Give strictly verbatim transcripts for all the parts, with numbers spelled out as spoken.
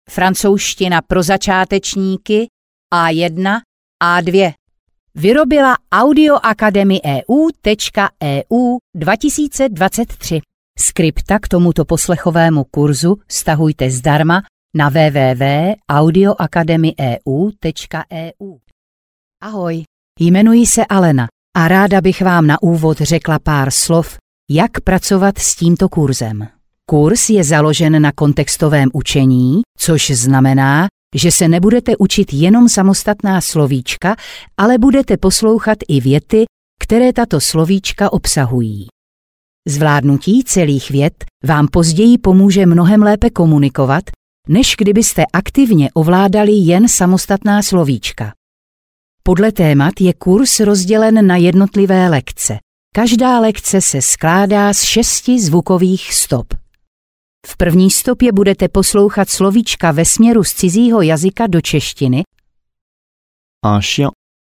Francouzština pro začátečníky A jedna, A dva. Vyrobila audioakademie tečka e u tečka e u dva tisíce dvacet tři. Skripta k tomuto poslechovému kurzu stahujte zdarma na w w w tečka audioakademie tečka e u tečka e u. Ahoj, jmenuji se Alena a ráda bych vám na úvod řekla pár slov, jak pracovat s tímto kurzem. Kurz je založen na kontextovém učení, což znamená, že se nebudete učit jenom samostatná slovíčka, ale budete poslouchat i věty, které tato slovíčka obsahují. Zvládnutí celých vět vám později pomůže mnohem lépe komunikovat, než kdybyste aktivně ovládali jen samostatná slovíčka. Podle témat je kurz rozdělen na jednotlivé lekce. Každá lekce se skládá z šesti zvukových stop. V první stopě budete poslouchat slovíčka ve směru z cizího jazyka do češtiny. Un chien,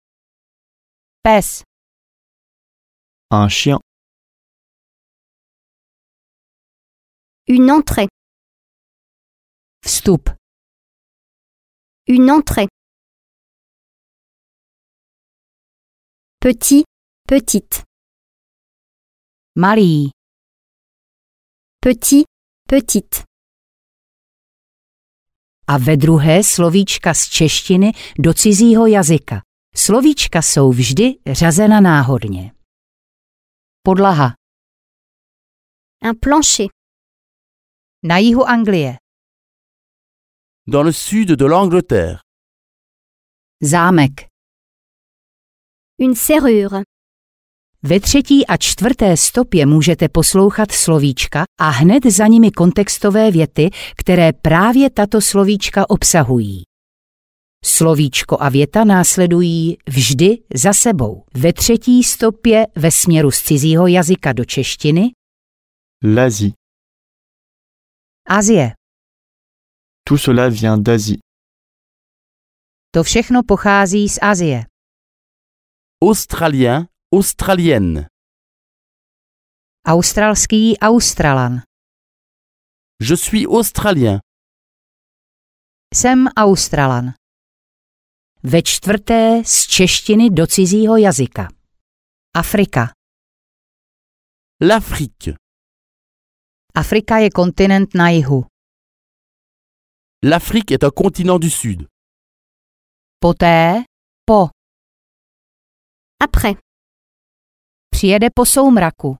Pes, un chien, Une entrée. vstup, Une entrée. Petit, petite. malý, Petit, petite. a ve druhé slovíčka z češtiny do cizího jazyka. Slovíčka jsou vždy řazena náhodně. Podlaha. Un plancher. Na jihu Anglie. Dans le sud de l'Angleterre. Zámek. Une serrure. Ve třetí a čtvrté stopě můžete poslouchat slovíčka a hned za nimi kontextové věty, které právě tato slovíčka obsahují. Slovíčko a věta následují vždy za sebou. Ve třetí stopě ve směru z cizího jazyka do češtiny. l'Asie. Asie. Tout cela vient d'Asie. To všechno pochází z Asie. Australien, australienne. Australský Australan. Je suis australien. Jsem Australan. Ve čtvrté z češtiny do cizího jazyka. Afrika. L'Afrique. Afrika je kontinent na jihu. L'Afrique est un continent du sud. Poté, po. Après. Přijede po soumraku.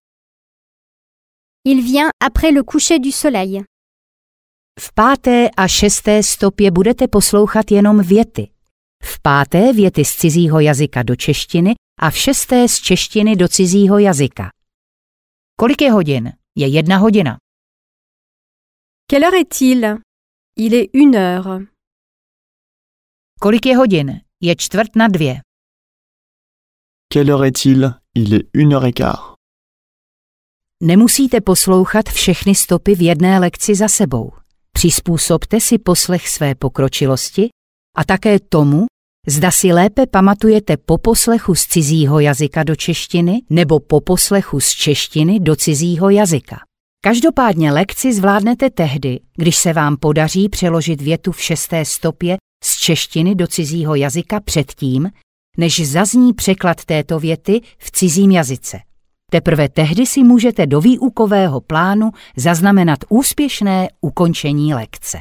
Il vient après le coucher du soleil. V páté a šesté stopě budete poslouchat jenom věty. V páté věty z cizího jazyka do češtiny a v šesté z češtiny do cizího jazyka. Kolik je hodin? Je jedna hodina. Quelle heure est-il? Il est une heure. Kolik je hodin? Je čtvrt na dvě. Quelle heure est-il? Il est une heure et quart. Nemusíte poslouchat všechny stopy v jedné lekci za sebou. Přizpůsobte si poslech své pokročilosti a také tomu, zda si lépe pamatujete po poslechu z cizího jazyka do češtiny nebo po poslechu z češtiny do cizího jazyka. Každopádně lekci zvládnete tehdy, když se vám podaří přeložit větu v šesté stopě z češtiny do cizího jazyka předtím, než zazní překlad této věty v cizím jazyce. Teprve tehdy si můžete do výukového plánu zaznamenat úspěšné ukončení lekce.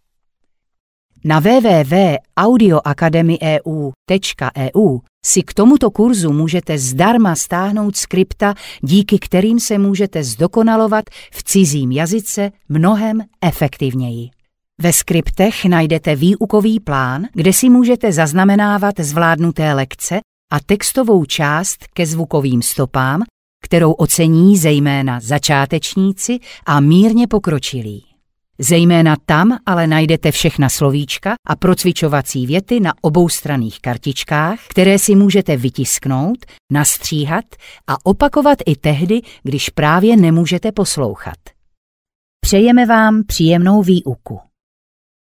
Na w w w tečka audioakademie tečka e u tečka e u si k tomuto kurzu můžete zdarma stáhnout skripta, díky kterým se můžete zdokonalovat v cizím jazyce mnohem efektivněji. Ve skriptech najdete výukový plán, kde si můžete zaznamenávat zvládnuté lekce a textovou část ke zvukovým stopám, kterou ocení zejména začátečníci a mírně pokročilí. Zejména tam ale najdete všechna slovíčka a procvičovací věty na oboustranných kartičkách, které si můžete vytisknout, nastříhat a opakovat i tehdy, když právě nemůžete poslouchat. Přejeme vám příjemnou výuku.